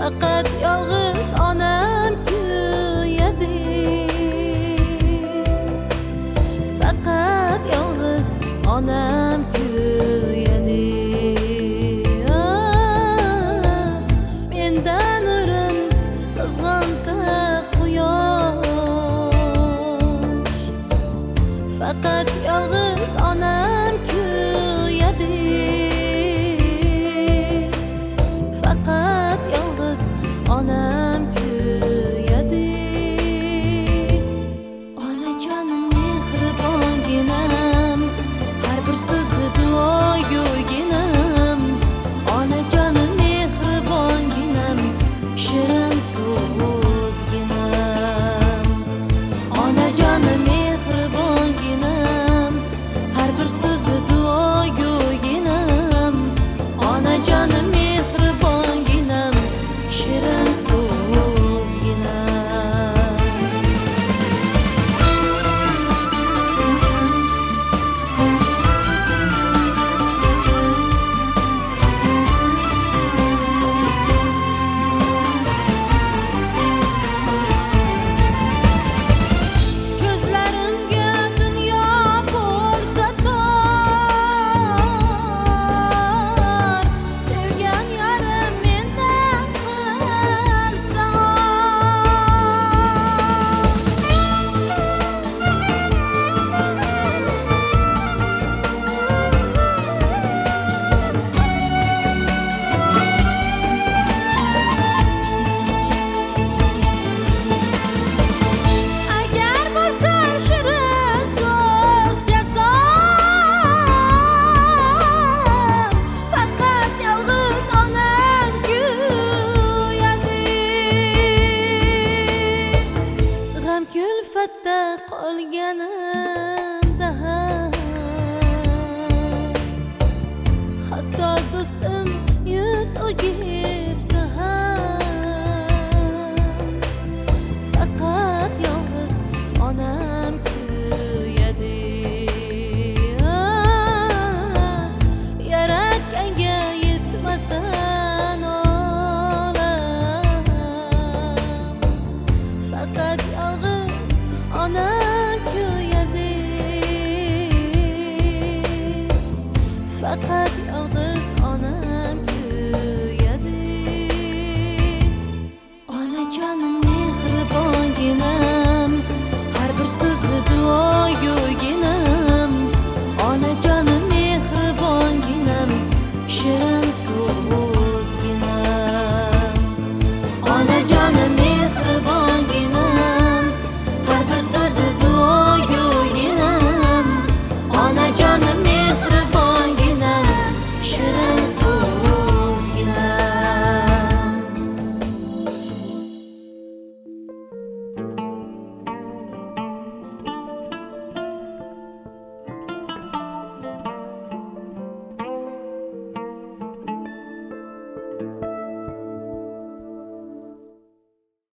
Faqat yolg'iz onam kuyadi. Faqat yolg'iz onam kuyadi. Mendan o'rin qizg'onsa quyosh. Faqat yolg'iz onam kuyadi. Faqat yolg'iz onam kuyadi. Onajonim mehribonginam, har bir so'zi duogo'ginam. Onajonim mehribonginam, shirin so'zginam. Onajonim mehribonginam, har bir so'zi duogo'ginam. Onajonim mehribonginam, shirin so'zginam. Ko'zlarimga dunyo ko'rsatar, sevgan yarim mendan qilsa. Agar bo'lsam shirin so'zga zor, faqat yolg'iz onam kuyadi. G'am kulfatda qolganimda hatto do'stim yuz o'girsa ham, faqat yolg'iz onam kuyadi. Yaratganga yetmasa olam, faqat yolg'iz onam kuyadi. Faqat